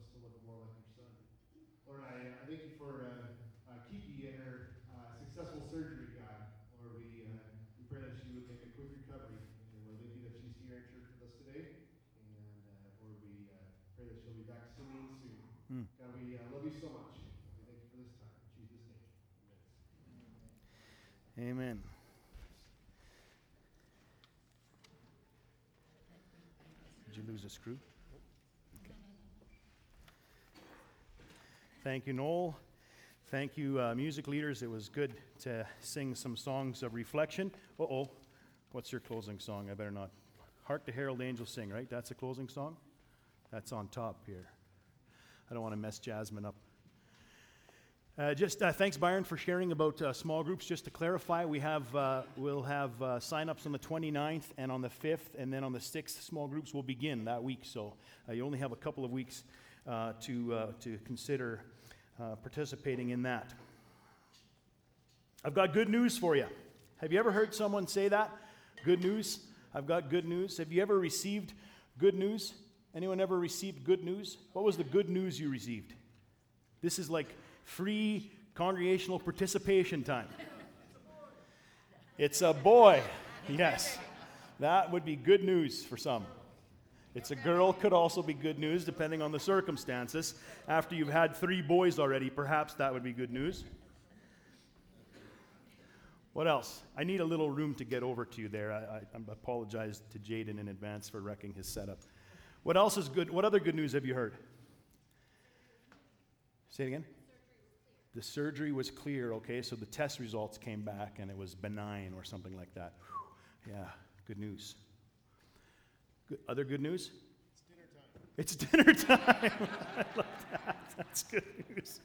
us to look more like your son. Lord, I thank you for Kiki and her successful surgery, God. Lord, we pray that she would make a quick recovery. And Lord, thank you that she's here in church with us today. And Lord, we pray that she'll be back singing soon. God, we love you so much. We thank you for this time. In Jesus' name, amen. Amen. Did you lose a screw? Okay. Thank you, Noel. Thank you, music leaders. It was good to sing some songs of reflection. Uh-oh. What's your closing song? I better not. Hark the Herald Angels Sing, right? That's a closing song? That's on top here. I don't want to mess Jasmine up. Thanks, Byron, for sharing about small groups. Just to clarify, we'll have sign-ups on the 29th and on the 5th, and then on the 6th, small groups will begin that week. So you only have a couple of weeks to consider participating in that. I've got good news for you. Have you ever heard someone say that? Good news? I've got good news. Have you ever received good news? Anyone ever received good news? What was the good news you received? This is like free congregational participation time. It's a boy. Yes. That would be good news for some. It's a girl, could also be good news depending on the circumstances. After you've had 3 boys already, perhaps that would be good news. What else? I need a little room to get over to you there. I apologize to Jaden in advance for wrecking his setup. What else is good? What other good news have you heard? Say it again. The surgery was clear, okay, so the test results came back and it was benign or something like that. Whew. Yeah, good news. Other good news? It's dinner time. It's dinner time. I love that. That's good news.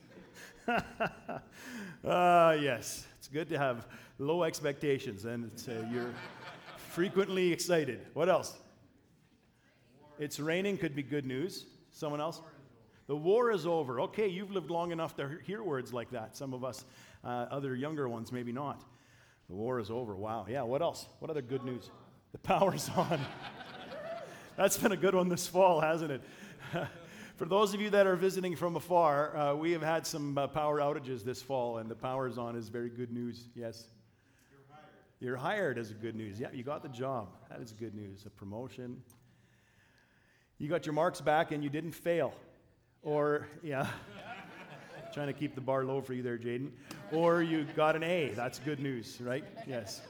Yes, it's good to have low expectations and you're frequently excited. What else? It's raining could be good news. Someone else? The war is over. Okay, you've lived long enough to hear words like that. Some of us, other younger ones, maybe not. The war is over. Wow. Yeah, what else? What other good news? The power's on. That's been a good one this fall, hasn't it? For those of you that are visiting from afar, we have had some power outages this fall, and the power's on is very good news. Yes? You're hired as a good news. Yeah, you got the job. That is good news. A promotion. You got your marks back and you didn't fail. Or, yeah, trying to keep the bar low for you there, Jaden. Or you got an A. That's good news, right? Yes.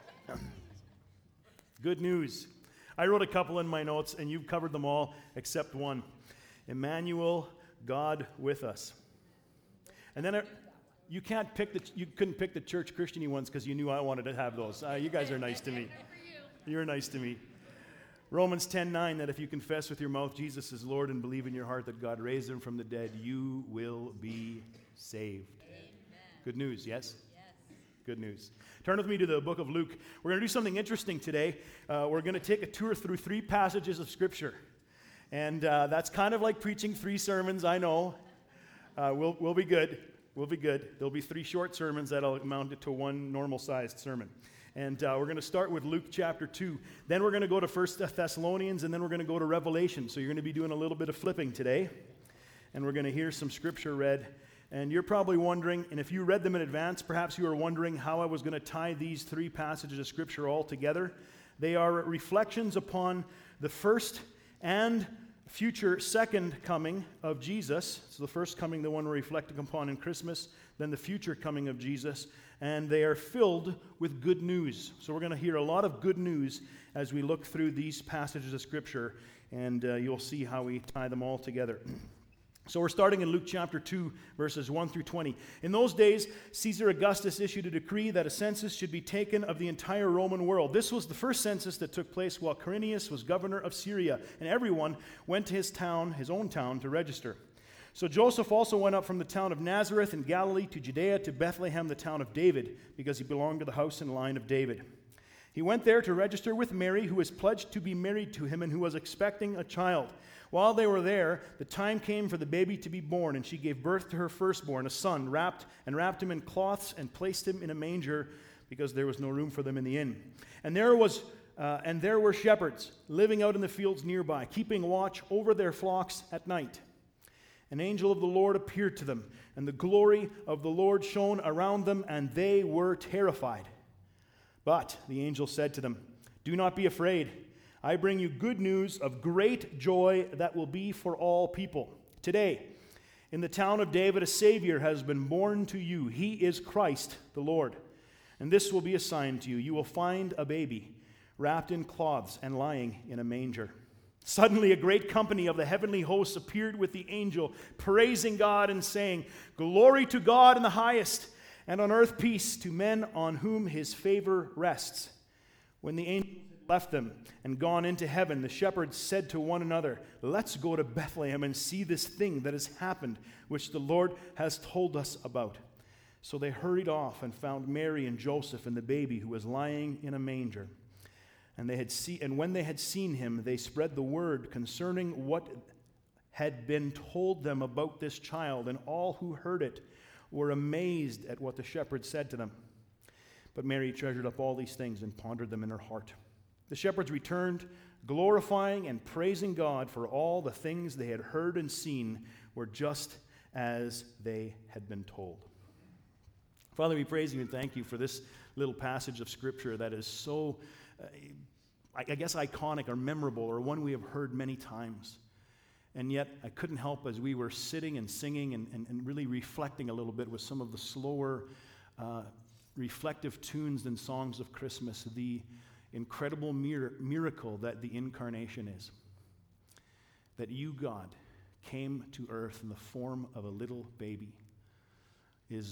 Good news. I wrote a couple in my notes, and you've covered them all except one. Emmanuel, God with us. And then you couldn't pick the church Christian-y ones because you knew I wanted to have those. You guys are nice to me. You're nice to me. Romans 10:9, that if you confess with your mouth Jesus is Lord and believe in your heart that God raised him from the dead, you will be saved. Amen. Good news, yes? Yes. Good news. Turn with me to the book of Luke. We're going to do something interesting today. We're going to take a tour through 3 passages of Scripture. And that's kind of like preaching 3 sermons, I know. We'll be good. We'll be good. There'll be 3 short sermons that'll amount to 1 normal-sized sermon. And we're going to start with Luke chapter 2. Then we're going to go to 1 Thessalonians, and then we're going to go to Revelation. So you're going to be doing a little bit of flipping today. And we're going to hear some scripture read. And you're probably wondering, and if you read them in advance, perhaps you were wondering how I was going to tie these 3 passages of scripture all together. They are reflections upon the first and future second coming of Jesus. So the first coming, the one we're reflecting upon in Christmas, then the future coming of Jesus. And they are filled with good news. So we're going to hear a lot of good news as we look through these passages of Scripture, and you'll see how we tie them all together. So we're starting in Luke chapter 2, verses 1 through 20. In those days, Caesar Augustus issued a decree that a census should be taken of the entire Roman world. This was the first census that took place while Quirinius was governor of Syria, and everyone went to his own town, to register. So Joseph also went up from the town of Nazareth in Galilee to Judea to Bethlehem, the town of David, because he belonged to the house and line of David. He went there to register with Mary, who was pledged to be married to him and who was expecting a child. While they were there, the time came for the baby to be born, and she gave birth to her firstborn, a son, wrapped him in cloths and placed him in a manger because there was no room for them in the inn. And there were shepherds living out in the fields nearby, keeping watch over their flocks at night. An angel of the Lord appeared to them, and the glory of the Lord shone around them, and they were terrified. But the angel said to them, "Do not be afraid. I bring you good news of great joy that will be for all people. Today, in the town of David, a Savior has been born to you. He is Christ the Lord. And this will be a sign to you. You will find a baby wrapped in cloths and lying in a manger." Suddenly, a great company of the heavenly hosts appeared with the angel, praising God and saying, "Glory to God in the highest, and on earth peace to men on whom his favor rests." When the angels had left them and gone into heaven, the shepherds said to one another, "Let's go to Bethlehem and see this thing that has happened, which the Lord has told us about." So they hurried off and found Mary and Joseph and the baby who was lying in a manger. And when they had seen him, they spread the word concerning what had been told them about this child, and all who heard it were amazed at what the shepherds said to them. But Mary treasured up all these things and pondered them in her heart. The shepherds returned, glorifying and praising God for all the things they had heard and seen were just as they had been told. Father, we praise you and thank you for this little passage of Scripture that is so I guess iconic or memorable, or one we have heard many times. And yet I couldn't help, as we were sitting and singing and really reflecting a little bit with some of the slower reflective tunes and songs of Christmas, the incredible miracle that the incarnation is. That you, God, came to earth in the form of a little baby is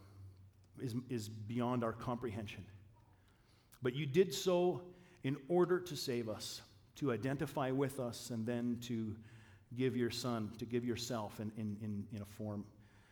beyond our comprehension. But you did so in order to save us, to identify with us, and then to give your Son, to give yourself in a form.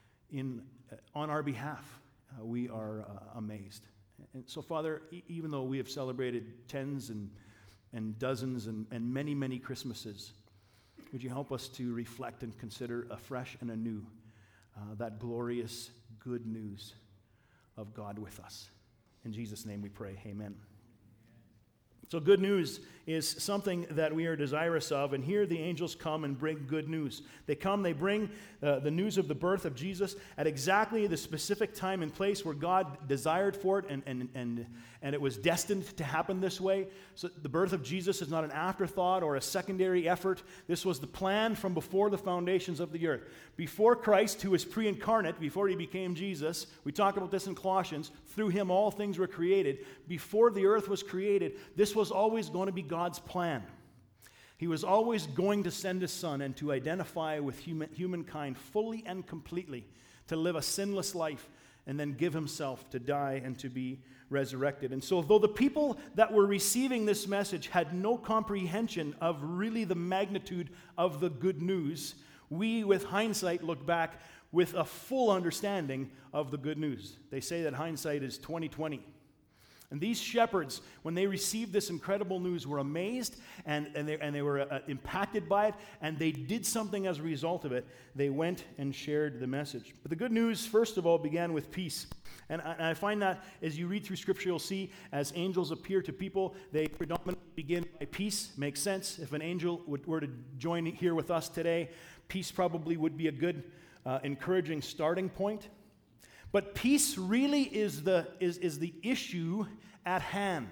On our behalf, we are amazed. And so, Father, even though we have celebrated tens and dozens and many, many Christmases, would you help us to reflect and consider afresh and anew that glorious good news of God with us. In Jesus' name we pray, amen. So good news is something that we are desirous of, and here the angels come and bring good news. They come, they bring the news of the birth of Jesus at exactly the specific time and place where God desired for it, and it was destined to happen this way. So the birth of Jesus is not an afterthought or a secondary effort. This was the plan from before the foundations of the earth. Before Christ, who was pre-incarnate, before he became Jesus, we talk about this in Colossians, through him all things were created. Before the earth was created, this was always going to be God's plan. He was always going to send his Son and to identify with humankind fully and completely, to live a sinless life, and then give himself to die and to be resurrected. And so though the people that were receiving this message had no comprehension of really the magnitude of the good news, we, with hindsight, look back with a full understanding of the good news. They say that hindsight is 20/20. And these shepherds, when they received this incredible news, were amazed and they were impacted by it, and they did something as a result of it. They went and shared the message. But the good news, first of all, began with peace. And I find that as you read through Scripture, you'll see as angels appear to people, they predominantly begin by peace. Makes sense. If an angel were to join here with us today, peace probably would be a good, encouraging starting point. But peace really is the issue at hand.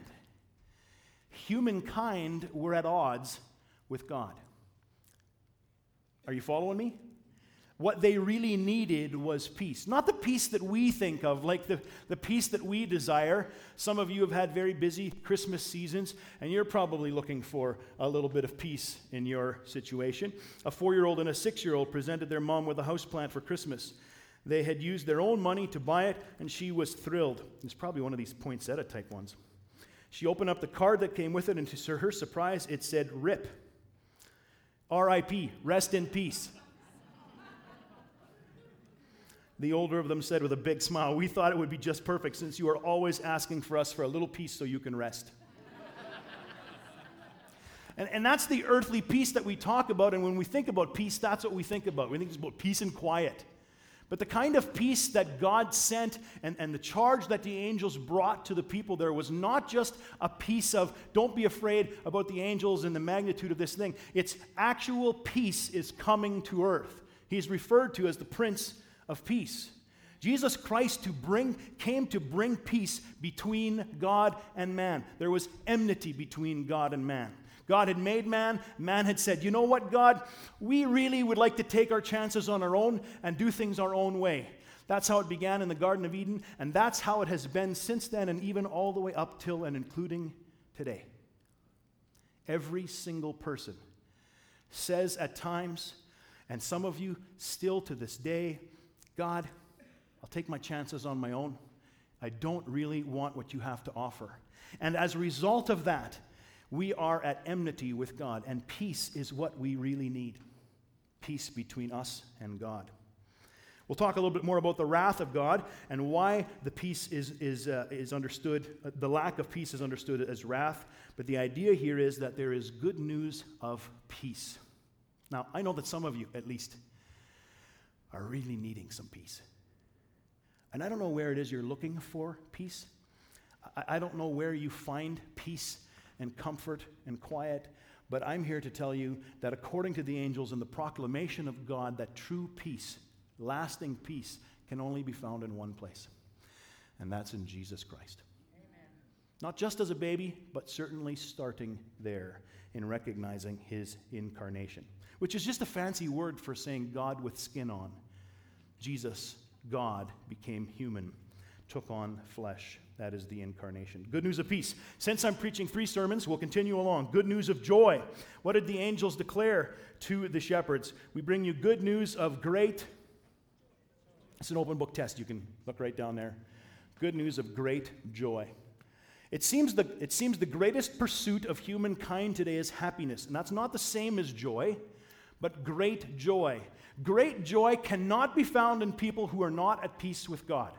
Humankind were at odds with God. Are you following me? What they really needed was peace. Not the peace that we think of, like the peace that we desire. Some of you have had very busy Christmas seasons, and you're probably looking for a little bit of peace in your situation. A 4-year-old and a 6-year-old presented their mom with a houseplant for Christmas. They had used their own money to buy it, and she was thrilled. It's probably one of these poinsettia type ones. She opened up the card that came with it, and to her surprise, it said RIP. R-I-P, rest in peace. The older of them said with a big smile, "We thought it would be just perfect since you are always asking for us for a little peace so you can rest." And that's the earthly peace that we talk about, and when we think about peace, that's what we think about. We think it's about peace and quiet. But the kind of peace that God sent and the charge that the angels brought to the people there was not just a piece of, don't be afraid about the angels and the magnitude of this thing. It's actual peace is coming to earth. He's referred to as the Prince of Peace. Jesus Christ came to bring peace between God and man. There was enmity between God and man. God had made man. Man had said, you know what, God? We really would like to take our chances on our own and do things our own way. That's how it began in the Garden of Eden, and that's how it has been since then and even all the way up till and including today. Every single person says at times, and some of you still to this day, God, I'll take my chances on my own. I don't really want what you have to offer. And as a result of that, we are at enmity with God, and peace is what we really need. Peace between us and God. We'll talk a little bit more about the wrath of God and why the peace is understood, the lack of peace is understood as wrath. But the idea here is that there is good news of peace. Now, I know that some of you, at least, are really needing some peace. And I don't know where it is you're looking for peace. I don't know where you find peace and comfort and quiet. But I'm here to tell you that according to the angels and the proclamation of God, that true peace, lasting peace, can only be found in one place, and that's in Jesus Christ. Amen. Not just as a baby, but certainly starting there in recognizing his incarnation, which is just a fancy word for saying God with skin on. Jesus, God, became human, took on flesh. That is the incarnation. Good news of peace. Since I'm preaching 3 sermons, we'll continue along. Good news of joy. What did the angels declare to the shepherds? We bring you good news of great. It's an open book test. You can look right down there. Good news of great joy. It seems the greatest pursuit of humankind today is happiness. And that's not the same as joy, but great joy. Great joy cannot be found in people who are not at peace with God.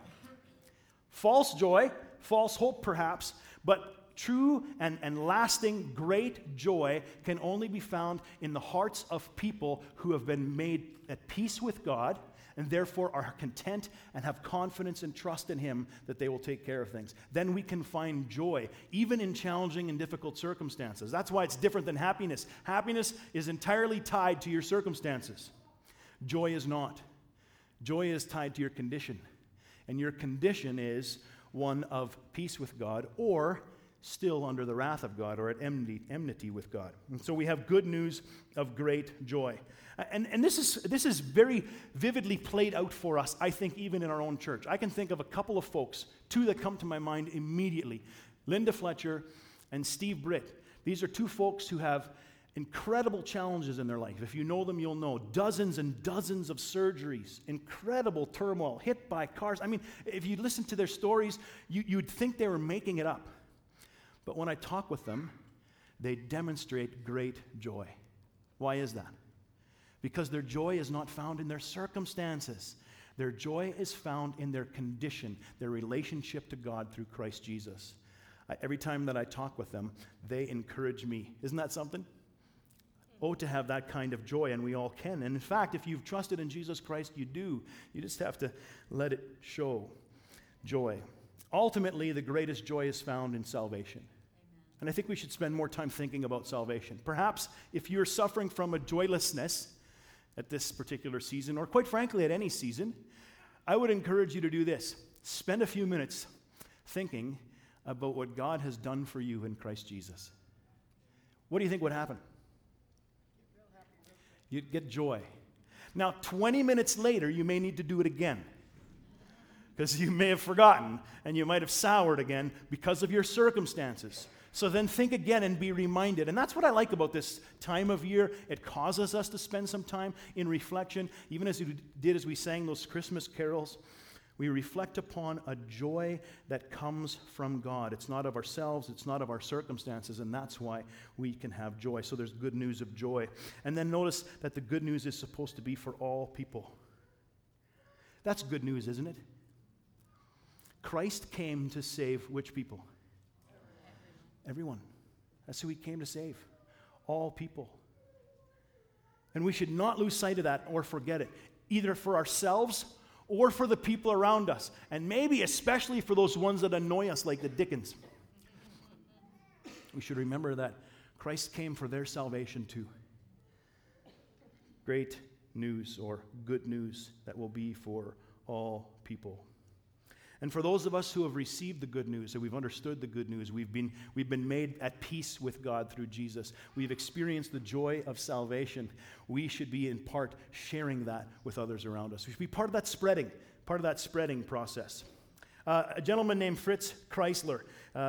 False joy, false hope perhaps, but true and lasting great joy can only be found in the hearts of people who have been made at peace with God and therefore are content and have confidence and trust in him that they will take care of things. Then we can find joy, even in challenging and difficult circumstances. That's why it's different than happiness. Happiness is entirely tied to your circumstances. Joy is not. Joy is tied to your condition. And your condition is one of peace with God or still under the wrath of God or at enmity with God. And so we have good news of great joy. And this is very vividly played out for us, I think, even in our own church. I can think of a couple of folks, 2 that come to my mind immediately. Linda Fletcher and Steve Britt. These are 2 folks who have incredible challenges in their life. If you know them, you'll know. Dozens and dozens of surgeries, incredible turmoil, hit by cars. I mean, if you listen to their stories, you'd think they were making it up. But when I talk with them, they demonstrate great joy. Why is that? Because their joy is not found in their circumstances. Their joy is found in their condition, their relationship to God through Christ Jesus. Every time that I talk with them, they encourage me. Isn't that something? Oh, to have that kind of joy, and we all can. And in fact, if you've trusted in Jesus Christ, you do. You just have to let it show joy. Ultimately, the greatest joy is found in salvation. Amen. And I think we should spend more time thinking about salvation. Perhaps if you're suffering from a joylessness at this particular season, or quite frankly at any season, I would encourage you to do this. Spend a few minutes thinking about what God has done for you in Christ Jesus. What do you think would happen? You'd get joy. Now, 20 minutes later, you may need to do it again because you may have forgotten and you might have soured again because of your circumstances. So then think again and be reminded. And that's what I like about this time of year. It causes us to spend some time in reflection, even as we did as we sang those Christmas carols. We reflect upon a joy that comes from God. It's not of ourselves, it's not of our circumstances, and that's why we can have joy. So there's good news of joy. And then notice that the good news is supposed to be for all people. That's good news, isn't it? Christ came to save which people? Everyone. That's who he came to save. All people. And we should not lose sight of that or forget it, either for ourselves or for the people around us, and maybe especially for those ones that annoy us like the Dickens. We should remember that Christ came for their salvation too. Great news or good news that will be for all people. And for those of us who have received the good news, and we've understood the good news, we've been made at peace with God through Jesus. We've experienced the joy of salvation. We should be in part sharing that with others around us. We should be part of that spreading process. A gentleman named Fritz Kreisler,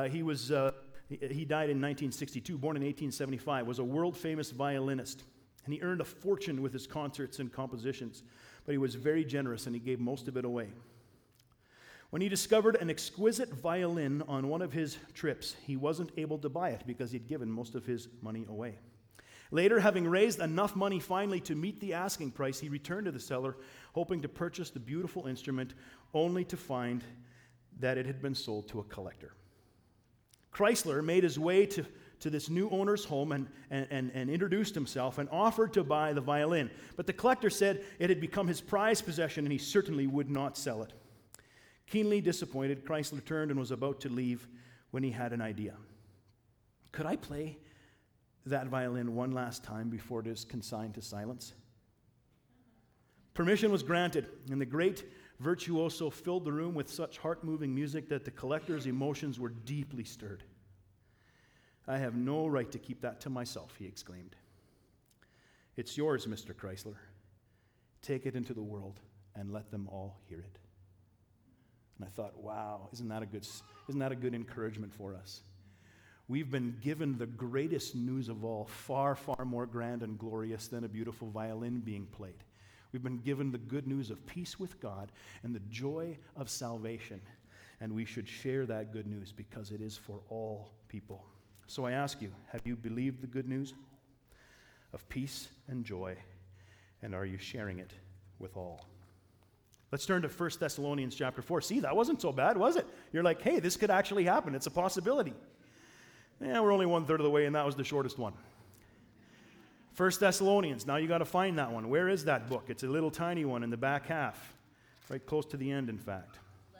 he died in 1962, born in 1875, was a world-famous violinist. And he earned a fortune with his concerts and compositions, but he was very generous and he gave most of it away. When he discovered an exquisite violin on one of his trips, he wasn't able to buy it because he'd given most of his money away. Later, having raised enough money finally to meet the asking price, he returned to the seller, hoping to purchase the beautiful instrument, only to find that it had been sold to a collector. Kreisler made his way to this new owner's home and introduced himself and offered to buy the violin. But the collector said it had become his prized possession and he certainly would not sell it. Keenly disappointed, Kreisler turned and was about to leave when he had an idea. Could I play that violin one last time before it is consigned to silence? Permission was granted, and the great virtuoso filled the room with such heart-moving music that the collector's emotions were deeply stirred. "I have no right to keep that to myself," he exclaimed. "It's yours, Mr. Kreisler. Take it into the world and let them all hear it." And I thought, wow, isn't that a good encouragement for us? We've been given the greatest news of all, far, far more grand and glorious than a beautiful violin being played. We've been given the good news of peace with God and the joy of salvation, and we should share that good news because it is for all people. So I ask you, have you believed the good news of peace and joy, and are you sharing it with all? Let's turn to 1 Thessalonians chapter 4. See, that wasn't so bad, was it? You're like, hey, this could actually happen. It's a possibility. Yeah, we're only 1/3 of the way, and that was the shortest one. 1 Thessalonians. Now you got to find that one. Where is that book? It's a little tiny one in the back half, right close to the end, in fact.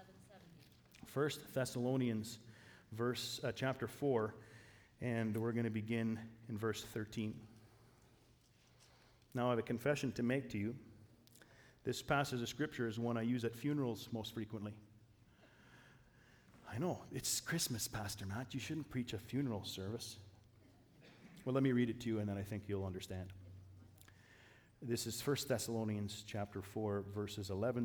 1 Thessalonians chapter 4, and we're going to begin in verse 13. Now I have a confession to make to you. This passage of Scripture is one I use at funerals most frequently. I know, it's Christmas, Pastor Matt. You shouldn't preach a funeral service. Well, let me read it to you, and then I think you'll understand. This is 1 Thessalonians chapter 4, verses 13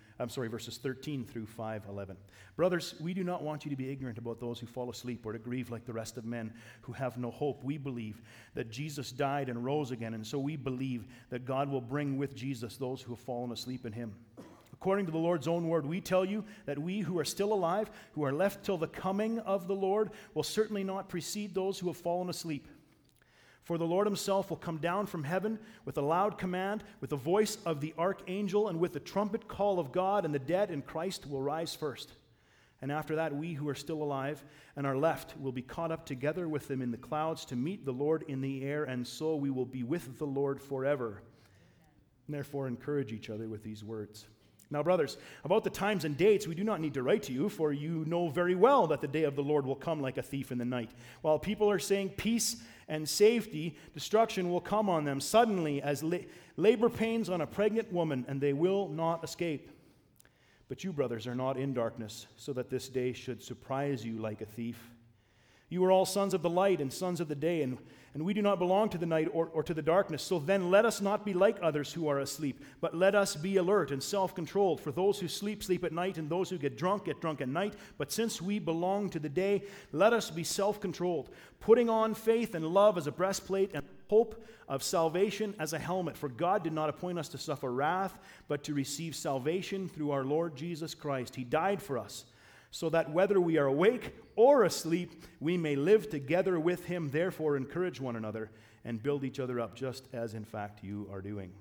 through 5:11. Brothers, we do not want you to be ignorant about those who fall asleep or to grieve like the rest of men who have no hope. We believe that Jesus died and rose again, and so we believe that God will bring with Jesus those who have fallen asleep in him. According to the Lord's own word, we tell you that we who are still alive, who are left till the coming of the Lord, will certainly not precede those who have fallen asleep. For the Lord himself will come down from heaven with a loud command, with the voice of the archangel, and with the trumpet call of God, and the dead in Christ will rise first. And after that, we who are still alive and are left will be caught up together with them in the clouds to meet the Lord in the air, and so we will be with the Lord forever. And therefore, encourage each other with these words. Now, brothers, about the times and dates, we do not need to write to you, for you know very well that the day of the Lord will come like a thief in the night. While people are saying peace and safety, destruction will come on them suddenly as labor pains on a pregnant woman, and they will not escape. But you, brothers, are not in darkness, so that this day should surprise you like a thief. You are all sons of the light and sons of the day, and we do not belong to the night or to the darkness. So then let us not be like others who are asleep, but let us be alert and self-controlled. For those who sleep, sleep at night, and those who get drunk at night. But since we belong to the day, let us be self-controlled, putting on faith and love as a breastplate and hope of salvation as a helmet. For God did not appoint us to suffer wrath, but to receive salvation through our Lord Jesus Christ. He died for us, so that whether we are awake or asleep, we may live together with him. Therefore, encourage one another and build each other up, just as in fact you are doing.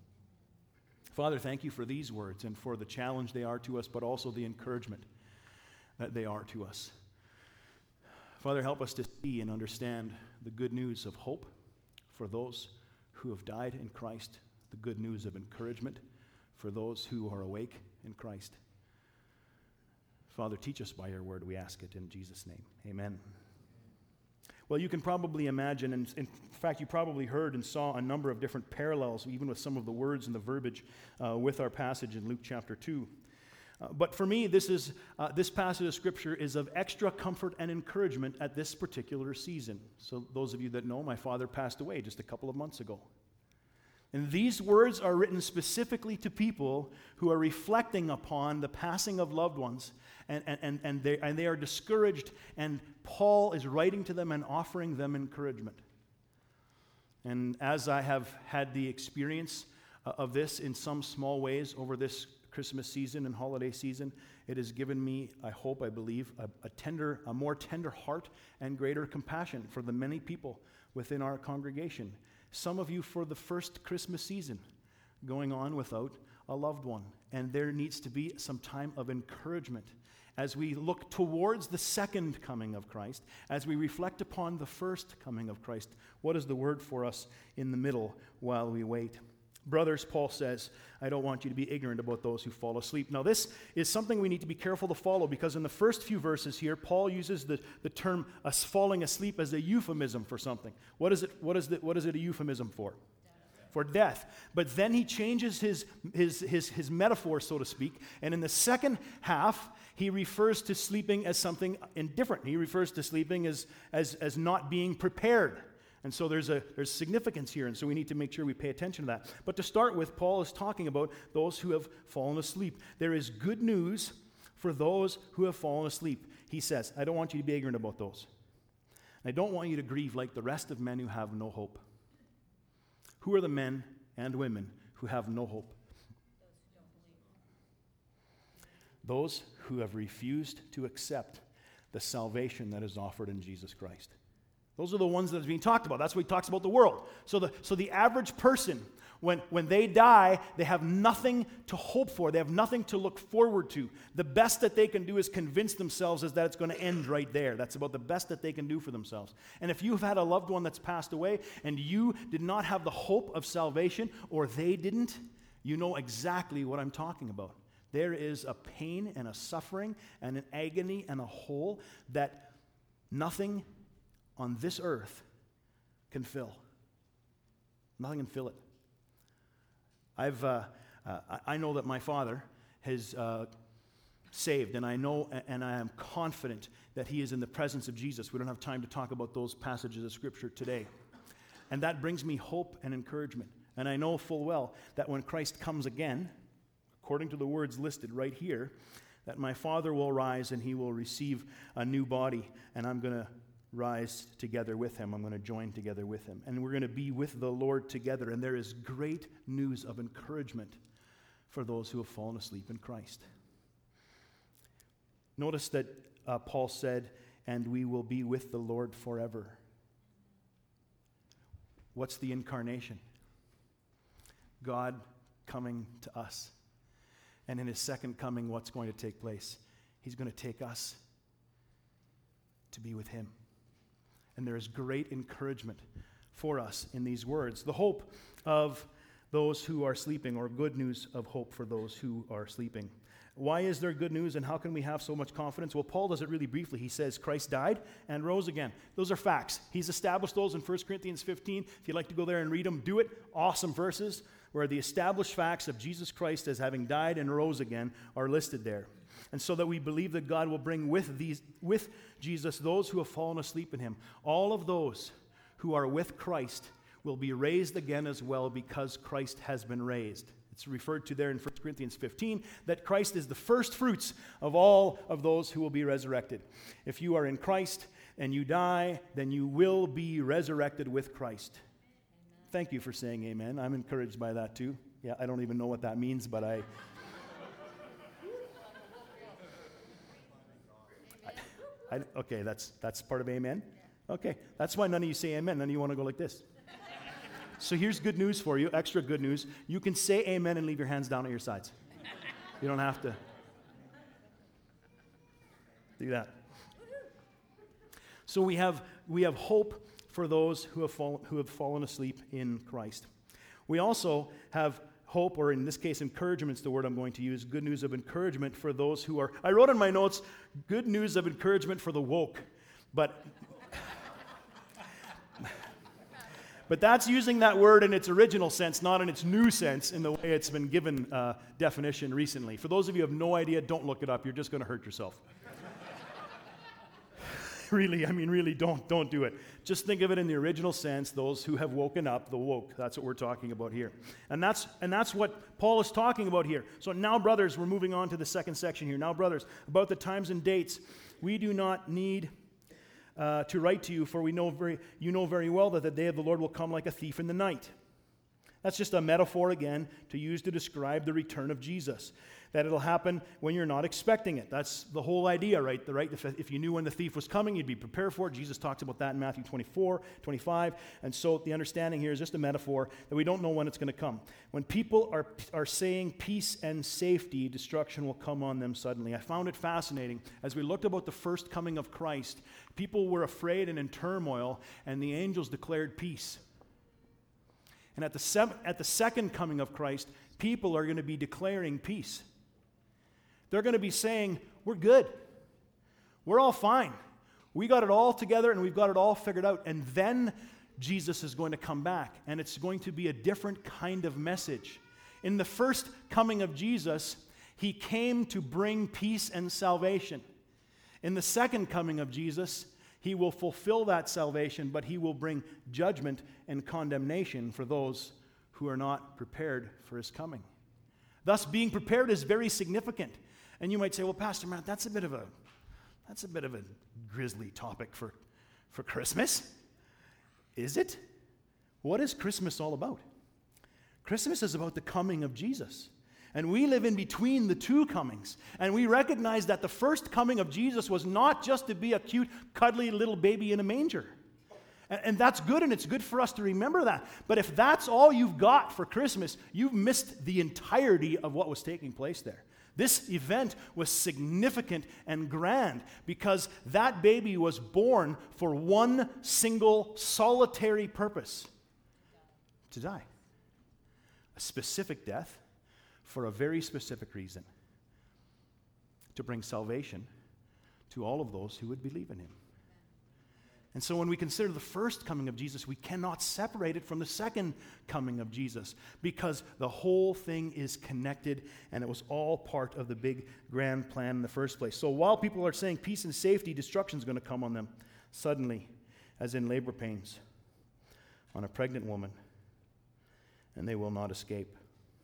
Father, thank you for these words and for the challenge they are to us, but also the encouragement that they are to us. Father, help us to see and understand the good news of hope for those who have died in Christ, the good news of encouragement for those who are awake in Christ. Father, teach us by your word, we ask it in Jesus' name. Amen. Well, you can probably imagine, and in fact, you probably heard and saw a number of different parallels, even with some of the words and the verbiage with our passage in Luke chapter 2. But for me, this passage of Scripture is of extra comfort and encouragement at this particular season. So those of you that know, my father passed away just a couple of months ago. And these words are written specifically to people who are reflecting upon the passing of loved ones, and they are discouraged, and Paul is writing to them and offering them encouragement. And as I have had the experience of this in some small ways over this Christmas season and holiday season, it has given me, I hope, I believe, a more tender heart and greater compassion for the many people within our congregation. Some of you for the first Christmas season going on without a loved one. And there needs to be some time of encouragement as we look towards the second coming of Christ, as we reflect upon the first coming of Christ. What is the word for us in the middle while we wait? Brothers, Paul says, I don't want you to be ignorant about those who fall asleep. Now, this is something we need to be careful to follow, because in the first few verses here, Paul uses the term us falling asleep as a euphemism for something. What is it a euphemism for? For death. But then he changes his metaphor, so to speak, and in the second half, he refers to sleeping as something indifferent. He refers to sleeping as not being prepared. And so there's significance here, and so we need to make sure we pay attention to that. But to start with, Paul is talking about those who have fallen asleep. There is good news for those who have fallen asleep. He says, I don't want you to be ignorant about those. I don't want you to grieve like the rest of men who have no hope. Who are the men and women who have no hope? Those who have refused to accept the salvation that is offered in Jesus Christ. Those are the ones that is being talked about. That's what he talks about the world. So the average person, when they die, they have nothing to hope for. They have nothing to look forward to. The best that they can do is convince themselves is that it's going to end right there. That's about the best that they can do for themselves. And if you've had a loved one that's passed away and you did not have the hope of salvation, or they didn't, you know exactly what I'm talking about. There is a pain and a suffering and an agony and a hole that nothing on this earth can fill. Nothing can fill it. I know that my father has saved, and I know and I am confident that he is in the presence of Jesus. We don't have time to talk about those passages of Scripture today. And that brings me hope and encouragement. And I know full well that when Christ comes again, according to the words listed right here, that my father will rise and he will receive a new body, and I'm going to rise together with him. I'm going to join together with him. And we're going to be with the Lord together. And there is great news of encouragement for those who have fallen asleep in Christ. Notice that Paul said, and we will be with the Lord forever. What's the incarnation? God coming to us. And in his second coming, what's going to take place? He's going to take us to be with him. And there is great encouragement for us in these words. The hope of those who are sleeping, or good news of hope for those who are sleeping. Why is there good news, and how can we have so much confidence? Well, Paul does it really briefly. He says Christ died and rose again. Those are facts. He's established those in 1 Corinthians 15. If you'd like to go there and read them, do it. Awesome verses where the established facts of Jesus Christ as having died and rose again are listed there. And so that we believe that God will bring with Jesus those who have fallen asleep in him. All of those who are with Christ will be raised again as well, because Christ has been raised. It's referred to there in 1 Corinthians 15 that Christ is the first fruits of all of those who will be resurrected. If you are in Christ and you die, then you will be resurrected with Christ. Amen. Thank you for saying amen. I'm encouraged by that too. Yeah, I don't even know what that means, but okay, that's part of amen? Okay, that's why none of you say amen. None of you want to go like this. So here's good news for you, extra good news. You can say amen and leave your hands down at your sides. You don't have to do that. So we have hope for those who have fallen asleep in Christ. We also have hope, or in this case, encouragement is the word I'm going to use. Good news of encouragement for those who are, I wrote in my notes, good news of encouragement for the woke. But But that's using that word in its original sense, not in its new sense, in the way it's been given definition recently. For those of you who have no idea, don't look it up. You're just going to hurt yourself. Really, don't do it. Just think of it in the original sense, those who have woken up, the woke. That's what we're talking about here. And that's what Paul is talking about here. So now, brothers, we're moving on to the second section here. Now, brothers, about the times and dates, we do not need to write to you, for you know very well that the day of the Lord will come like a thief in the night. That's just a metaphor, again, to use to describe the return of Jesus. That it'll happen when you're not expecting it. That's the whole idea, right? If you knew when the thief was coming, you'd be prepared for it. Jesus talks about that in Matthew 24, 25. And so the understanding here is just a metaphor that we don't know when it's going to come. When people are saying peace and safety, destruction will come on them suddenly. I found it fascinating. As we looked about the first coming of Christ, people were afraid and in turmoil, and the angels declared peace. And at the second coming of Christ, people are going to be declaring peace. They're going to be saying, we're good. We're all fine. We got it all together and we've got it all figured out. And then Jesus is going to come back, and it's going to be a different kind of message. In the first coming of Jesus, he came to bring peace and salvation. In the second coming of Jesus, he will fulfill that salvation, but he will bring judgment and condemnation for those who are not prepared for his coming. Thus, being prepared is very significant. And you might say, well, Pastor Matt, that's a bit of a grisly topic for Christmas. Is it? What is Christmas all about? Christmas is about the coming of Jesus. And we live in between the two comings. And we recognize that the first coming of Jesus was not just to be a cute, cuddly little baby in a manger. And that's good, and it's good for us to remember that. But if that's all you've got for Christmas, you've missed the entirety of what was taking place there. This event was significant and grand because that baby was born for one single solitary purpose: to die. A specific death for a very specific reason: to bring salvation to all of those who would believe in him. And so when we consider the first coming of Jesus, we cannot separate it from the second coming of Jesus, because the whole thing is connected, and it was all part of the big grand plan in the first place. So while people are saying peace and safety, destruction is going to come on them suddenly, as in labor pains on a pregnant woman, and they will not escape.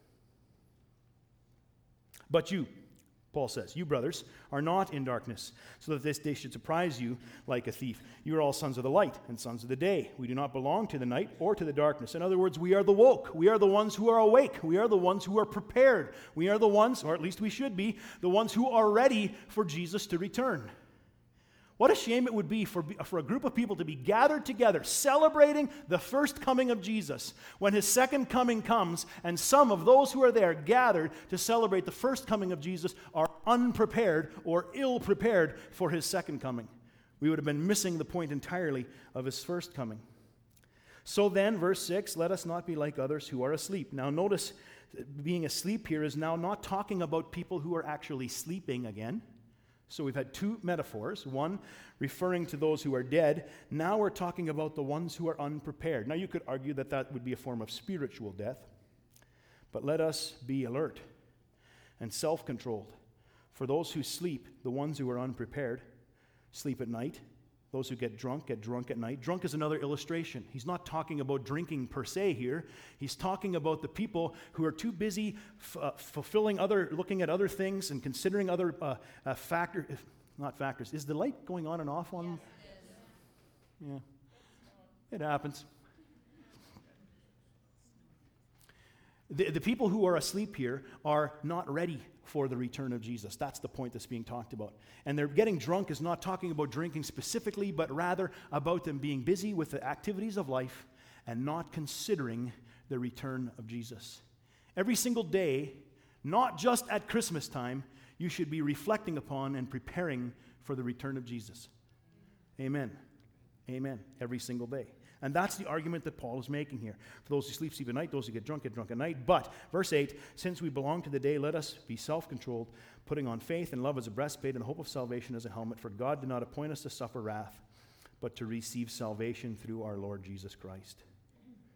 But you, Paul says, you brothers are not in darkness, so that this day should surprise you like a thief. You are all sons of the light and sons of the day. We do not belong to the night or to the darkness. In other words, we are the woke. We are the ones who are awake. We are the ones who are prepared. We are the ones, or at least we should be, the ones who are ready for Jesus to return. What a shame it would be for a group of people to be gathered together, celebrating the first coming of Jesus, when his second coming comes, and some of those who are there gathered to celebrate the first coming of Jesus are unprepared or ill-prepared for his second coming. We would have been missing the point entirely of his first coming. So then, verse 6, let us not be like others who are asleep. Now notice, being asleep here is now not talking about people who are actually sleeping again. So we've had two metaphors, one referring to those who are dead. Now we're talking about the ones who are unprepared. Now you could argue that that would be a form of spiritual death, but let us be alert and self-controlled. For those who sleep, the ones who are unprepared, sleep at night. Those who get drunk at night. Drunk is another illustration. He's not talking about drinking per se here. He's talking about the people who are too busy looking at other things and considering other factors. Is the light going on and off on? Yes, yeah, it happens. The people who are asleep here are not ready for the return of Jesus. That's the point that's being talked about. And they're getting drunk is not talking about drinking specifically, but rather about them being busy with the activities of life and not considering the return of Jesus. Every single day, not just at Christmas time, you should be reflecting upon and preparing for the return of Jesus. Amen. Amen. Every single day. And that's the argument that Paul is making here. For those who sleep at night, those who get drunk at night. But, verse 8, since we belong to the day, let us be self-controlled, putting on faith and love as a breastplate and the hope of salvation as a helmet. For God did not appoint us to suffer wrath, but to receive salvation through our Lord Jesus Christ.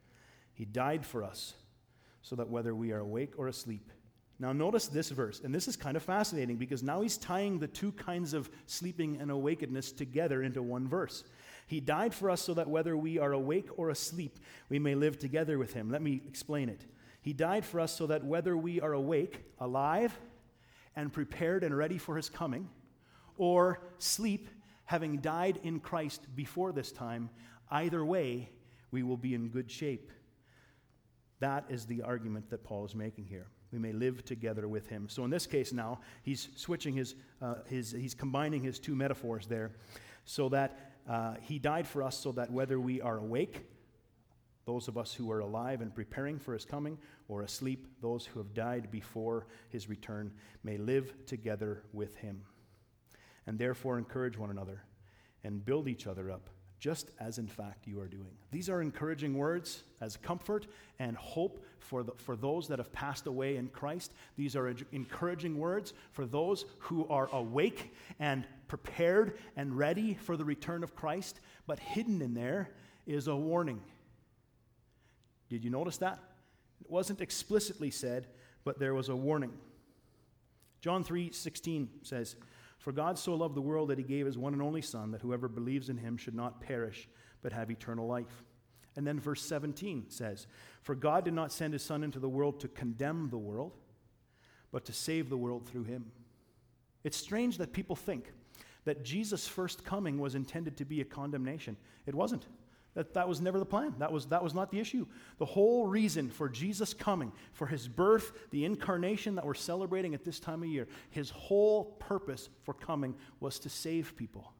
He died for us so that whether we are awake or asleep. Now notice this verse, and this is kind of fascinating because now he's tying the two kinds of sleeping and awakeness together into one verse. He died for us so that whether we are awake or asleep, we may live together with him. Let me explain it. He died for us so that whether we are awake, alive, and prepared and ready for his coming, or sleep, having died in Christ before this time, either way, we will be in good shape. That is the argument that Paul is making here. We may live together with him. So in this case now, he's switching he's combining his two metaphors there, so that he died for us so that whether we are awake, those of us who are alive and preparing for his coming, or asleep, those who have died before his return, may live together with him. And therefore encourage one another and build each other up, just as in fact you are doing. These are encouraging words as comfort and hope for those that have passed away in Christ. These are encouraging words for those who are awake and prepared and ready for the return of Christ. But hidden in there is a warning. Did you notice that? It wasn't explicitly said, but there was a warning. John 3:16 says, "For God so loved the world that he gave his one and only Son, that whoever believes in him should not perish, but have eternal life." And then verse 17 says, "For God did not send his Son into the world to condemn the world, but to save the world through him." It's strange that people think that Jesus' first coming was intended to be a condemnation. It wasn't. That was never the plan. That was not the issue. The whole reason for Jesus coming, for his birth, the incarnation that we're celebrating at this time of year, his whole purpose for coming was to save people.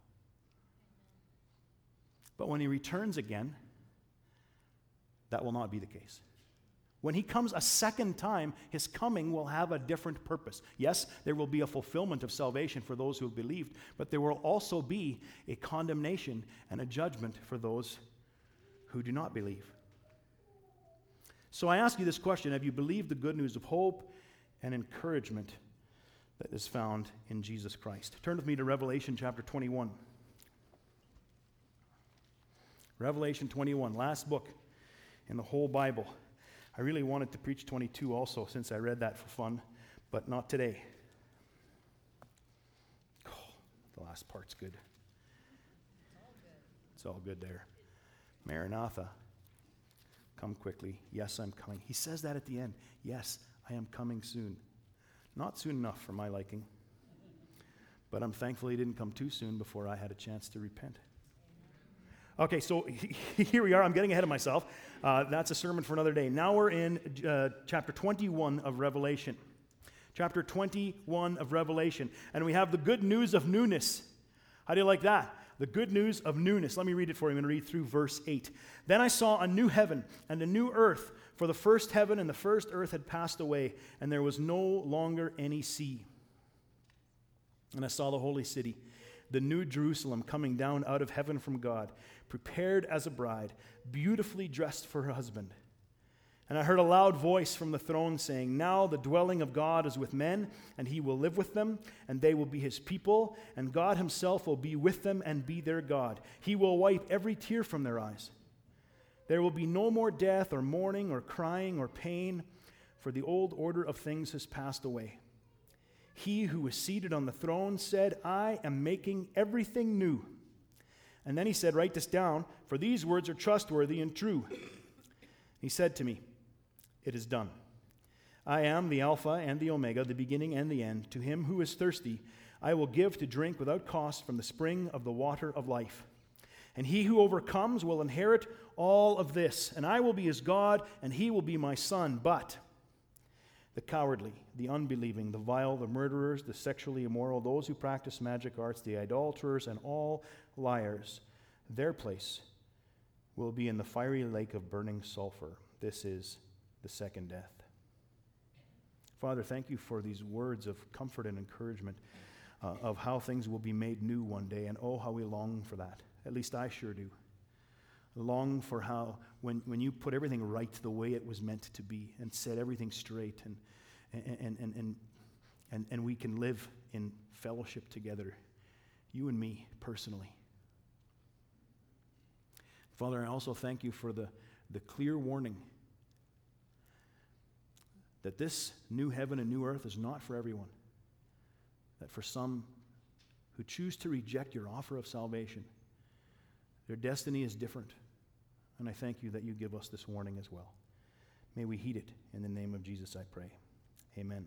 But when he returns again, that will not be the case. When he comes a second time, his coming will have a different purpose. Yes, there will be a fulfillment of salvation for those who have believed, but there will also be a condemnation and a judgment for those who do not believe. So I ask you this question: have you believed the good news of hope and encouragement that is found in Jesus Christ? Turn with me to Revelation chapter 21. Revelation 21, last book in the whole Bible. I really wanted to preach 22 also, since I read that for fun, but not today. Oh, the last part's good. It's all good there. Maranatha, come quickly. Yes, I'm coming. He says that at the end. Yes, I am coming soon. Not soon enough for my liking, but I'm thankful he didn't come too soon before I had a chance to repent. Okay, so here we are. I'm getting ahead of myself. That's a sermon for another day. Now we're in chapter 21 of Revelation. Chapter 21 of Revelation. And we have the good news of newness. How do you like that? The good news of newness. Let me read it for you. I'm going to read through verse 8. "Then I saw a new heaven and a new earth, for the first heaven and the first earth had passed away, and there was no longer any sea. And I saw the holy city, the new Jerusalem, coming down out of heaven from God, prepared as a bride, beautifully dressed for her husband. And I heard a loud voice from the throne saying, 'Now the dwelling of God is with men, and he will live with them, and they will be his people, and God himself will be with them and be their God. He will wipe every tear from their eyes. There will be no more death or mourning or crying or pain, for the old order of things has passed away.' He who was seated on the throne said, 'I am making everything new.' And then he said, 'Write this down, for these words are trustworthy and true.' He said to me, 'It is done. I am the Alpha and the Omega, the beginning and the end. To him who is thirsty, I will give to drink without cost from the spring of the water of life. And he who overcomes will inherit all of this, and I will be his God, and he will be my son. But the cowardly, the unbelieving, the vile, the murderers, the sexually immoral, those who practice magic arts, the idolaters, and all liars, their place will be in the fiery lake of burning sulfur. This is the second death.'" Father, thank you for these words of comfort and encouragement of how things will be made new one day, and oh, how we long for that. At least I sure do. Long for how, when you put everything right the way it was meant to be and set everything straight, and we can live in fellowship together, you and me personally. Father, I also thank you for the clear warning that this new heaven and new earth is not for everyone. That for some who choose to reject your offer of salvation, their destiny is different. And I thank you that you give us this warning as well. May we heed it. In the name of Jesus, I pray. Amen.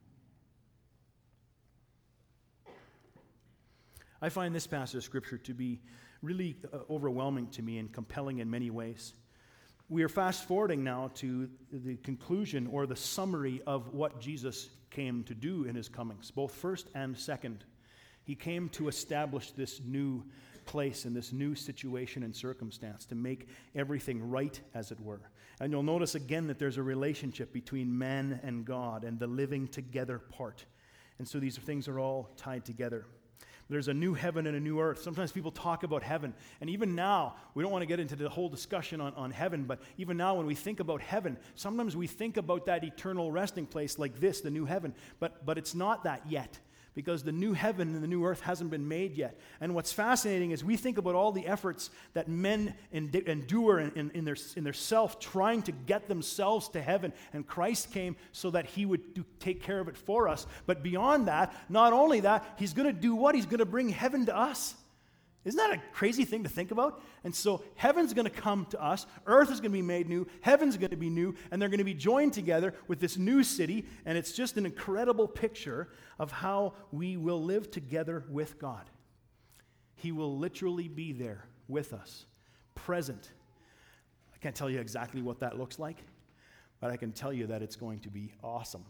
I find this passage of Scripture to be really overwhelming to me and compelling in many ways. We are fast forwarding now to the conclusion or the summary of what Jesus came to do in his comings, both first and second. He came to establish this new place in this new situation and circumstance, to make everything right, as it were. And you'll notice again that there's a relationship between man and God and the living together part. And so these things are all tied together. There's a new heaven and a new earth. Sometimes people talk about heaven. And even now, we don't want to get into the whole discussion on heaven, but even now when we think about heaven, sometimes we think about that eternal resting place like this, the new heaven. But it's not that yet, because the new heaven and the new earth hasn't been made yet. And what's fascinating is we think about all the efforts that men endure in their self, trying to get themselves to heaven. And Christ came so that he would take care of it for us. But beyond that, not only that, he's going to do what? He's going to bring heaven to us. Isn't that a crazy thing to think about? And so heaven's going to come to us, earth is going to be made new, heaven's going to be new, and they're going to be joined together with this new city, and it's just an incredible picture of how we will live together with God. He will literally be there with us, present. I can't tell you exactly what that looks like, but I can tell you that it's going to be awesome.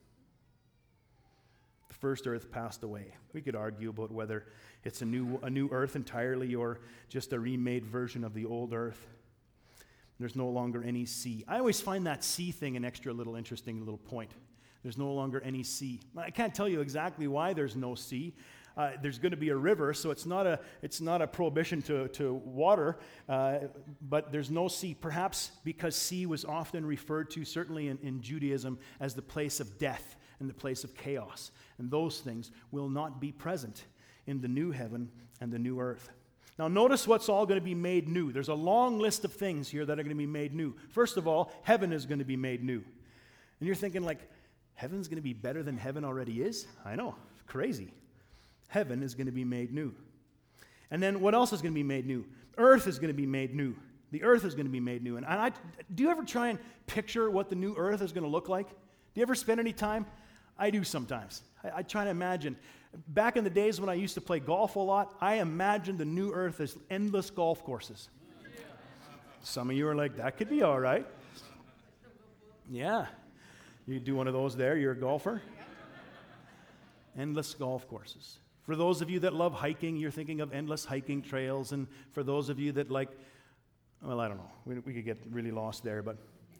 The first earth passed away. We could argue about whether it's a new earth entirely or just a remade version of the old earth. There's no longer any sea. I always find that sea thing an extra little interesting little point. There's no longer any sea. I can't tell you exactly why there's no sea. There's going to be a river, so it's not a prohibition to water, but there's no sea. Perhaps because sea was often referred to, certainly in Judaism, as the place of death and the place of chaos. And those things will not be present in the new heaven and the new earth. Now notice what's all going to be made new. There's a long list of things here that are going to be made new. First of all, heaven is going to be made new. And you're thinking like, heaven's going to be better than heaven already is? I know, crazy. Heaven is going to be made new. And then what else is going to be made new? Earth is going to be made new. The earth is going to be made new. And do you ever try and picture what the new earth is going to look like? Do you ever spend any time? I do sometimes. I try to imagine. Back in the days when I used to play golf a lot, I imagined the new earth as endless golf courses. Some of you are like, that could be all right. Yeah. You do one of those there, you're a golfer. Endless golf courses. For those of you that love hiking, you're thinking of endless hiking trails. And for those of you that like, well, I don't know. We could get really lost there, but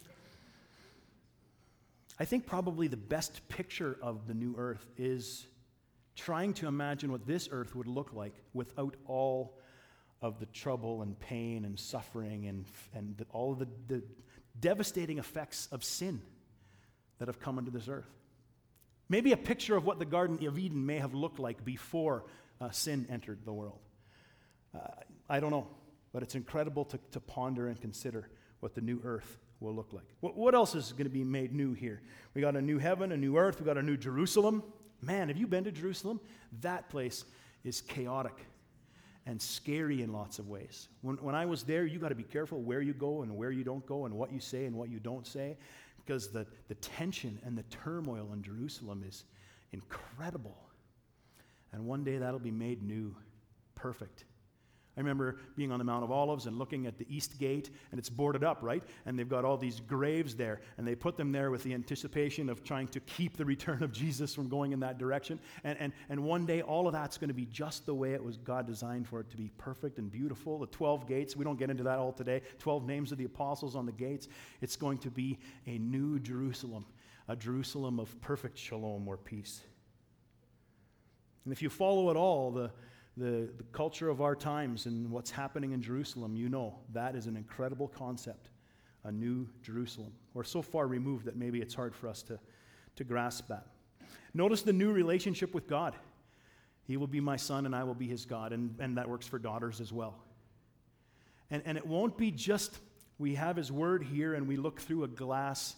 I think probably the best picture of the new earth is trying to imagine what this earth would look like without all of the trouble and pain and suffering and all of the devastating effects of sin that have come into this earth. Maybe a picture of what the Garden of Eden may have looked like before sin entered the world. I don't know, but it's incredible to ponder and consider what the new earth will look like. What else is going to be made new here? We got a new heaven, a new earth, we got a new Jerusalem. Man, have you been to Jerusalem? That place is chaotic and scary in lots of ways. When I was there, you got to be careful where you go and where you don't go and what you say and what you don't say, because the tension and the turmoil in Jerusalem is incredible. And one day that'll be made new, perfect. I remember being on the Mount of Olives and looking at the East Gate, and it's boarded up, right? And they've got all these graves there, and they put them there with the anticipation of trying to keep the return of Jesus from going in that direction. And one day, all of that's going to be just the way it was God designed for it to be, perfect and beautiful. The 12 gates, we don't get into that all today. 12 names of the apostles on the gates. It's going to be a new Jerusalem, a Jerusalem of perfect shalom or peace. And if you follow at all the culture of our times and what's happening in Jerusalem, you know that is an incredible concept, a new Jerusalem. We're so far removed that maybe it's hard for us to grasp that. Notice the new relationship with God. He will be my son and I will be his God, and that works for daughters as well. And it won't be just we have his word here and we look through a glass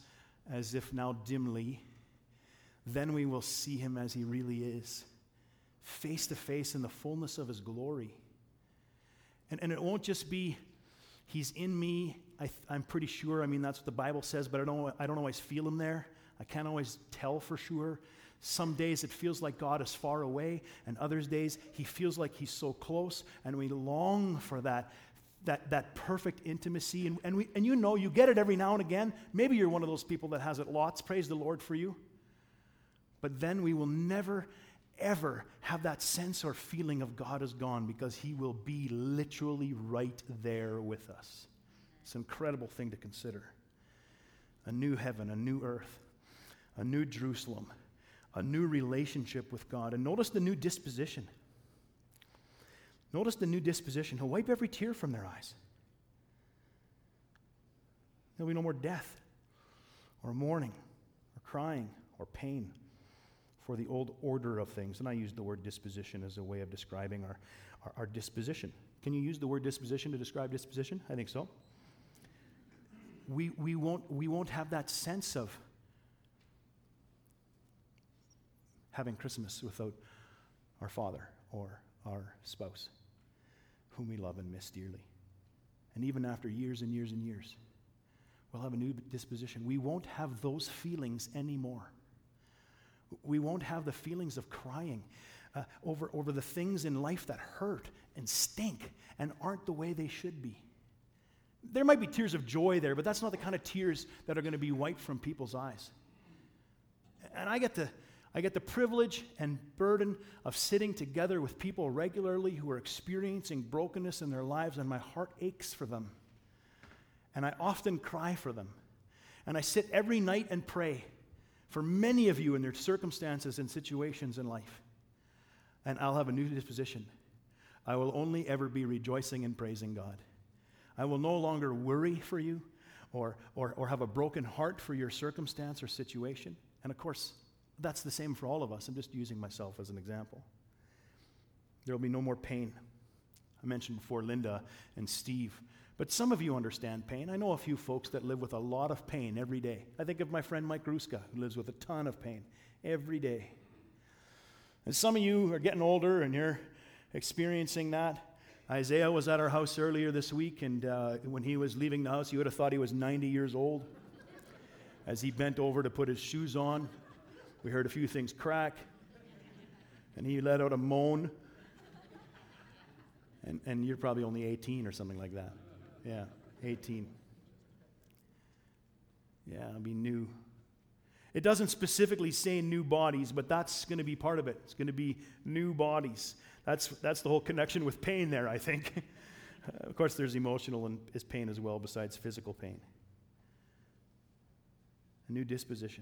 as if now dimly, then we will see him as he really is, face to face in the fullness of his glory. And it won't just be, he's in me, I'm pretty sure, I mean, that's what the Bible says, but I don't always feel him there. I can't always tell for sure. Some days it feels like God is far away, and others days he feels like he's so close, and we long for that perfect intimacy. And you know, you get it every now and again. Maybe you're one of those people that has it lots. Praise the Lord for you. But then we will never, ever have that sense or feeling of God is gone, because he will be literally right there with us. It's an incredible thing to consider. A new heaven, a new earth, a new Jerusalem, a new relationship with God. And notice the new disposition. Notice the new disposition. He'll wipe every tear from their eyes. There'll be no more death or mourning or crying or pain, for the old order of things. And I use the word disposition as a way of describing our disposition. Can you use the word disposition to describe disposition? I think so. We won't have that sense of having Christmas without our father or our spouse, whom we love and miss dearly. And even after years and years and years, we'll have a new disposition. We won't have those feelings anymore. We won't have the feelings of crying over the things in life that hurt and stink and aren't the way they should be. There might be tears of joy there, but that's not the kind of tears that are going to be wiped from people's eyes. And I get the privilege and burden of sitting together with people regularly who are experiencing brokenness in their lives, and my heart aches for them. And I often cry for them. And I sit every night and pray for many of you in their circumstances and situations in life. And I'll have a new disposition. I will only ever be rejoicing and praising God. I will no longer worry for you or have a broken heart for your circumstance or situation. And of course, that's the same for all of us. I'm just using myself as an example. There will be no more pain. I mentioned before Linda and Steve. But some of you understand pain. I know a few folks that live with a lot of pain every day. I think of my friend Mike Ruska, who lives with a ton of pain every day. And some of you are getting older and you're experiencing that. Isaiah was at our house earlier this week, and when he was leaving the house, you would have thought he was 90 years old. As he bent over to put his shoes on, we heard a few things crack, and he let out a moan. And you're probably only 18 or something like that. Yeah, 18. Yeah, it'll be new. It doesn't specifically say new bodies, but that's going to be part of it. It's going to be new bodies. That's the whole connection with pain there, I think. Of course, there's emotional and is pain as well, besides physical pain. A new disposition.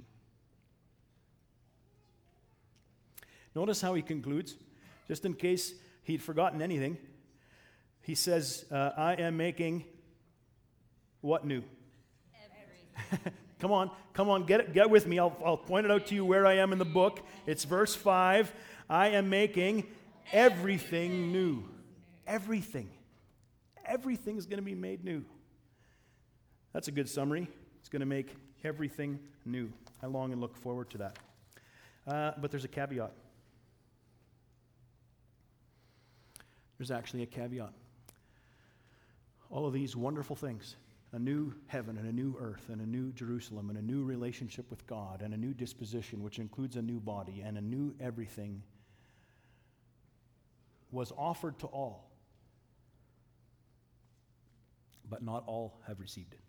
Notice how he concludes, just in case he'd forgotten anything. He says, I am making what new? Everything. Come on, get with me. I'll point it out to you where I am in the book. It's verse 5. I am making everything new. Everything. Everything is going to be made new. That's a good summary. It's going to make everything new. I long and look forward to that. But there's a caveat. There's actually a caveat. All of these wonderful things, a new heaven and a new earth and a new Jerusalem and a new relationship with God and a new disposition, which includes a new body and a new everything, was offered to all. But not all have received it.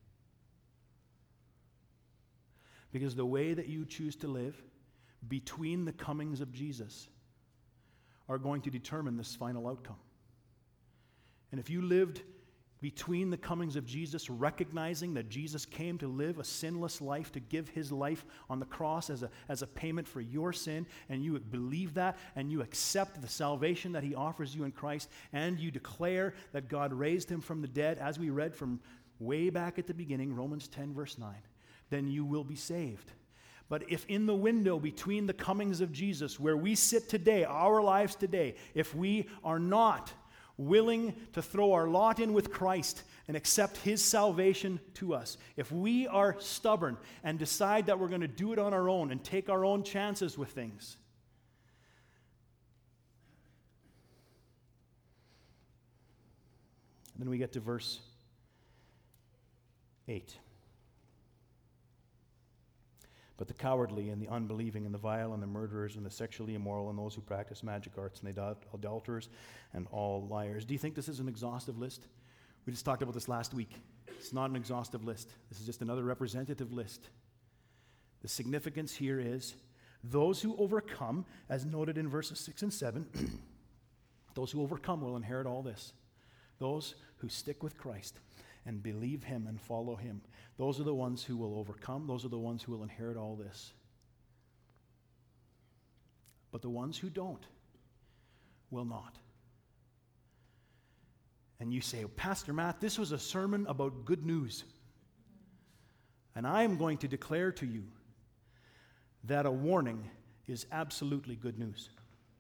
Because the way that you choose to live between the comings of Jesus are going to determine this final outcome. And if you lived between the comings of Jesus, recognizing that Jesus came to live a sinless life, to give his life on the cross as a payment for your sin, and you believe that, and you accept the salvation that he offers you in Christ, and you declare that God raised him from the dead, as we read from way back at the beginning, Romans 10, verse 9, then you will be saved. But if in the window between the comings of Jesus, where we sit today, our lives today, if we are not willing to throw our lot in with Christ and accept his salvation to us, if we are stubborn and decide that we're going to do it on our own and take our own chances with things, then we get to verse 8. But the cowardly and the unbelieving and the vile and the murderers and the sexually immoral and those who practice magic arts and the adulterers and all liars. Do you think this is an exhaustive list? We just talked about this last week. It's not an exhaustive list. This is just another representative list. The significance here is those who overcome, as noted in verses 6 and 7, those who overcome will inherit all this. Those who stick with Christ and believe him and follow him, those are the ones who will overcome. Those are the ones who will inherit all this. But the ones who don't will not. And you say, Pastor Matt, this was a sermon about good news. And I am going to declare to you that a warning is absolutely good news.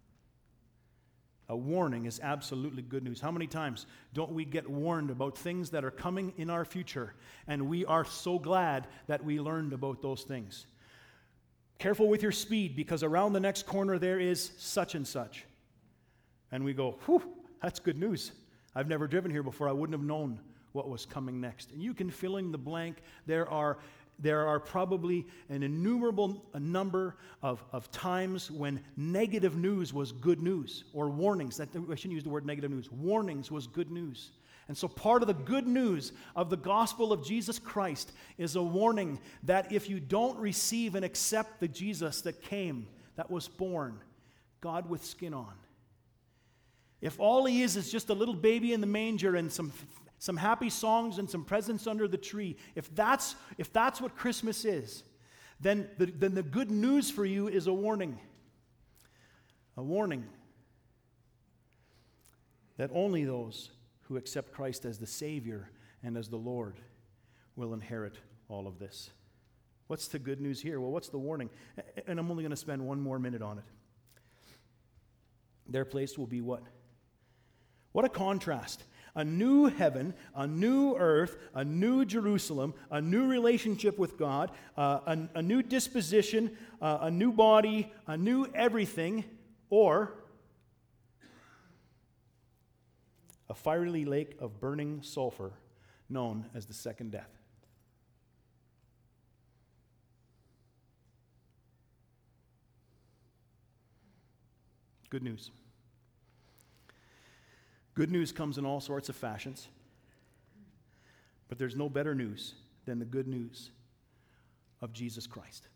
A warning is absolutely good news. How many times don't we get warned about things that are coming in our future, and we are so glad that we learned about those things? Careful with your speed, because around the next corner there is such and such. And we go, whew, that's good news. I've never driven here before. I wouldn't have known what was coming next. And you can fill in the blank. There are probably an innumerable number of times when negative news was good news, or warnings. I shouldn't use the word negative news. Warnings was good news. And so part of the good news of the gospel of Jesus Christ is a warning that if you don't receive and accept the Jesus that came, that was born, God with skin on, if all he is just a little baby in the manger and some happy songs and some presents under the tree, if that's what Christmas is, then the good news for you is a warning. A warning that only those who accept Christ as the Savior and as the Lord will inherit all of this. What's the good news here? Well, what's the warning? And I'm only going to spend one more minute on it. Their place will be what? What a contrast. A new heaven, a new earth, a new Jerusalem, a new relationship with God, a new disposition, a new body, a new everything, or a fiery lake of burning sulfur known as the second death. Good news. Good news comes in all sorts of fashions, but there's no better news than the good news of Jesus Christ.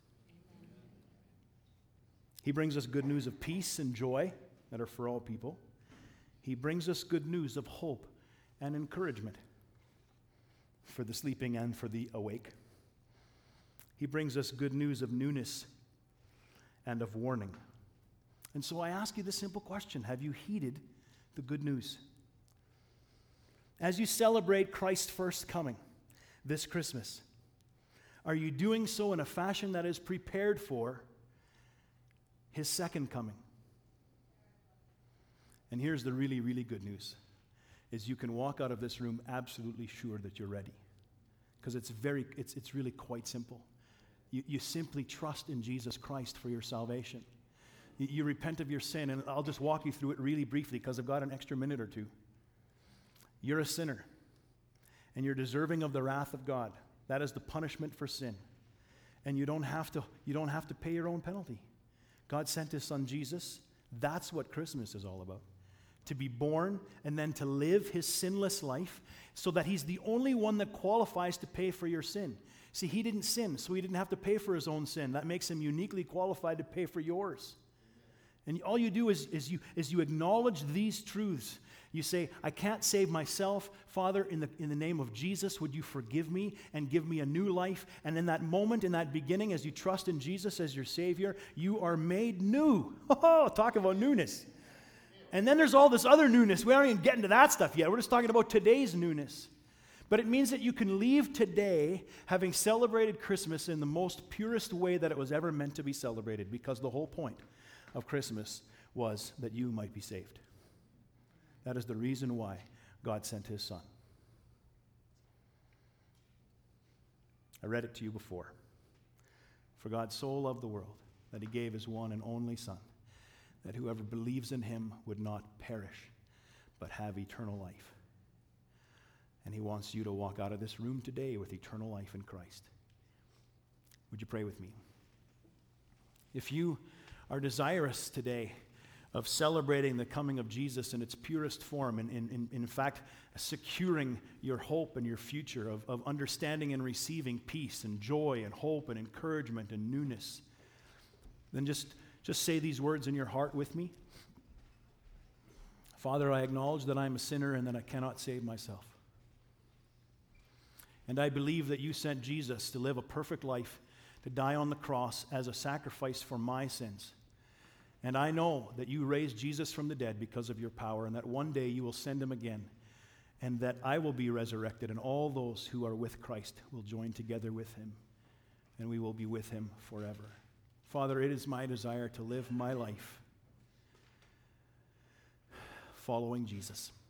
He brings us good news of peace and joy that are for all people. He brings us good news of hope and encouragement for the sleeping and for the awake. He brings us good news of newness and of warning. And so I ask you this simple question: have you heeded the good news? As you celebrate Christ's first coming this Christmas, are you doing so in a fashion that is prepared for his second coming? And here's the really, really good news, is you can walk out of this room absolutely sure that you're ready. Because it's really quite simple. You simply trust in Jesus Christ for your salvation. You repent of your sin, and I'll just walk you through it really briefly because I've got an extra minute or two. You're a sinner, and you're deserving of the wrath of God. That is the punishment for sin. And you don't have to pay your own penalty. God sent his son Jesus. That's what Christmas is all about. To be born and then to live his sinless life so that he's the only one that qualifies to pay for your sin. See, he didn't sin, so he didn't have to pay for his own sin. That makes him uniquely qualified to pay for yours. And all you do is you acknowledge these truths. You say, I can't save myself. Father, in the name of Jesus, would you forgive me and give me a new life? And in that moment, in that beginning, as you trust in Jesus as your Savior, you are made new. Oh, talk about newness. And then there's all this other newness. We aren't even getting to that stuff yet. We're just talking about today's newness. But it means that you can leave today having celebrated Christmas in the most purest way that it was ever meant to be celebrated, because the whole point of Christmas was that you might be saved. That is the reason why God sent his Son. I read it to you before. For God so loved the world that he gave his one and only Son, that whoever believes in him would not perish, but have eternal life. And he wants you to walk out of this room today with eternal life in Christ. Would you pray with me? If you are desirous today of celebrating the coming of Jesus in its purest form, and in fact, securing your hope and your future, of understanding and receiving peace and joy and hope and encouragement and newness, then just say these words in your heart with me. Father, I acknowledge that I'm a sinner and that I cannot save myself. And I believe that you sent Jesus to live a perfect life, to die on the cross as a sacrifice for my sins. And I know that you raised Jesus from the dead because of your power, and that one day you will send him again, and that I will be resurrected, and all those who are with Christ will join together with him, and we will be with him forever. Father, it is my desire to live my life following Jesus.